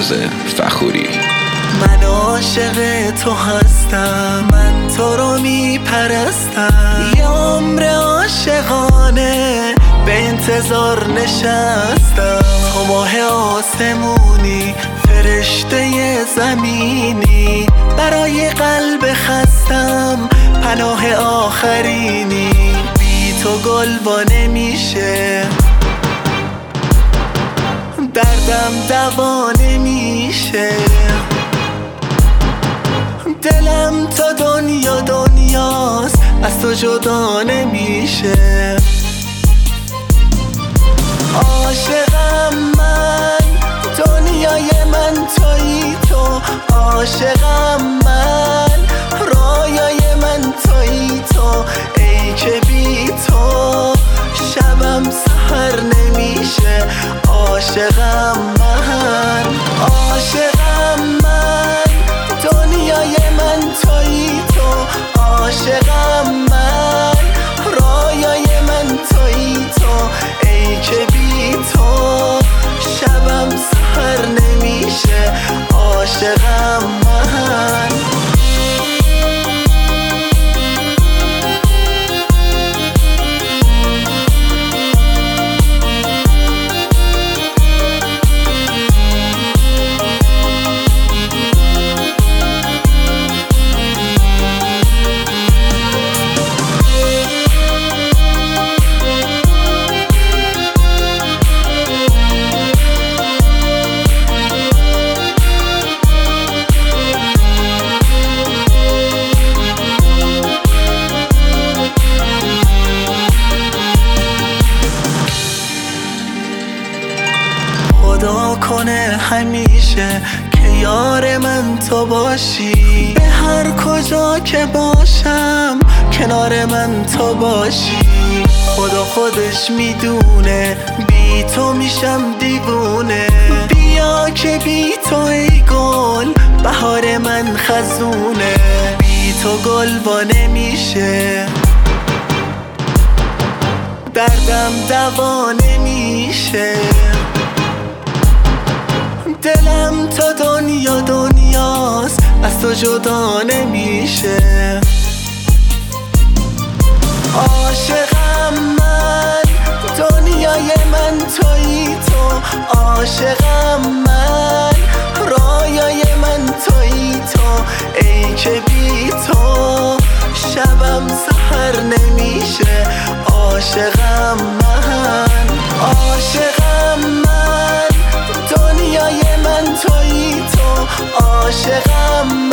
فراز فخوری. من عاشق تو هستم، من تو رو میپرستم، یه عمر عاشقانه به انتظار نشستم. تو ماه آسمونی، فرشته زمینی، برای قلب خستم پناه آخرینی. بی تو گل وا نمیشه، دردم دوا نمیشه، دلم تا دنیا دنیاست از تو جدا نمیشه. عاشقم من، دنیای من تویی تو، عاشقم من، رویای من تویی تو، ای که بی تو شبم سحر نمیشه. عاشقم من، عاشقم من، دنیای من تویی تو، عاشقم من، رویای من تویی تو، ای که بی تو شبم سحر نمیشه. عاشقم من. خدا کنه همیشه که یار من تو باشی، به هر کجا که باشم کنار من تو باشی. خدا خودش میدونه بی تو میشم دیوونه، بیا که بی تو ای گل بهار من خزونه. بی تو گل وا نمیشه، دردم دوا نمیشه، دلم تا دنیا دنیاست از تو جدا نمیشه. عاشقم من، دنیای من تویی تو، عاشقم من، رویای من تویی تو، ای که بی تو شبم سحر نمیشه. عاشقم من، عاشقم من، دنیای من تویی تو، عاشقم